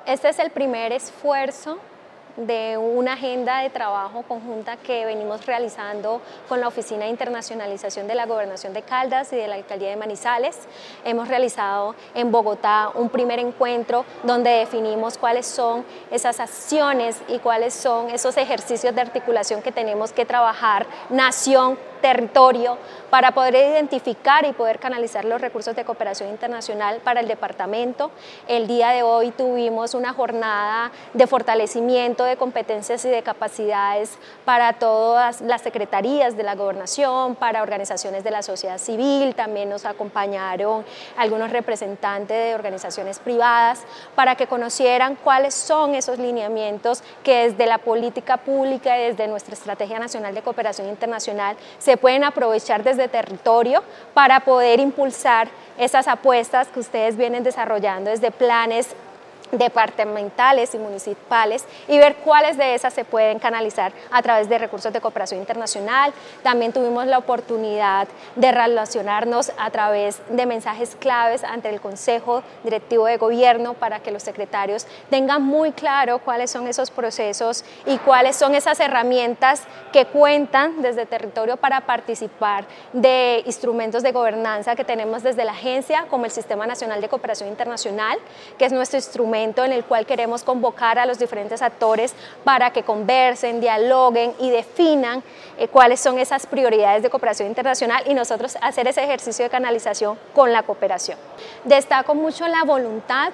Este es el primer esfuerzo de una agenda de trabajo conjunta que venimos realizando con la Oficina de Internacionalización de la Gobernación de Caldas y de la Alcaldía de Manizales. Hemos realizado en Bogotá un primer encuentro donde definimos cuáles son esas acciones y cuáles son esos ejercicios de articulación que tenemos que trabajar nación, territorio, para poder identificar y poder canalizar los recursos de cooperación internacional para el departamento. El día de hoy tuvimos una jornada de fortalecimiento de competencias y de capacidades para todas las secretarías de la gobernación, para organizaciones de la sociedad civil, también nos acompañaron algunos representantes de organizaciones privadas para que conocieran cuáles son esos lineamientos que desde la política pública y desde nuestra Estrategia Nacional de Cooperación Internacional se pueden aprovechar desde territorio para poder impulsar esas apuestas que ustedes vienen desarrollando desde planes departamentales y municipales y ver cuáles de esas se pueden canalizar a través de recursos de cooperación internacional. También tuvimos la oportunidad de relacionarnos a través de mensajes claves ante el Consejo Directivo de Gobierno para que los secretarios tengan muy claro cuáles son esos procesos y cuáles son esas herramientas que cuentan desde territorio para participar de instrumentos de gobernanza que tenemos desde la agencia, como el Sistema Nacional de Cooperación Internacional, que es nuestro instrumento en el cual queremos convocar a los diferentes actores para que conversen, dialoguen y definan cuáles son esas prioridades de cooperación internacional y nosotros hacer ese ejercicio de canalización con la cooperación. Destaco mucho la voluntad,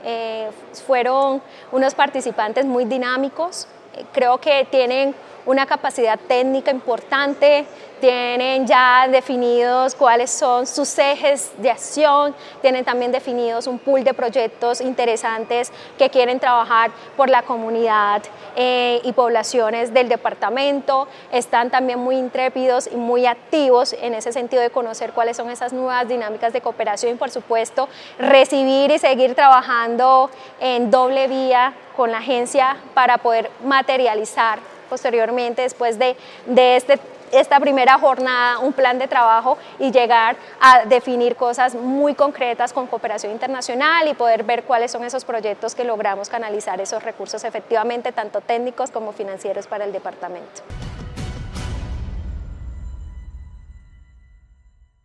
fueron unos participantes muy dinámicos, creo que tienen una capacidad técnica importante, tienen ya definidos cuáles son sus ejes de acción, tienen también definidos un pool de proyectos interesantes que quieren trabajar por la comunidad y poblaciones del departamento, están también muy intrépidos y muy activos en ese sentido de conocer cuáles son esas nuevas dinámicas de cooperación y por supuesto recibir y seguir trabajando en doble vía con la agencia para poder materializar posteriormente, después de esta primera jornada, un plan de trabajo y llegar a definir cosas muy concretas con cooperación internacional y poder ver cuáles son esos proyectos que logramos canalizar esos recursos efectivamente, tanto técnicos como financieros para el departamento.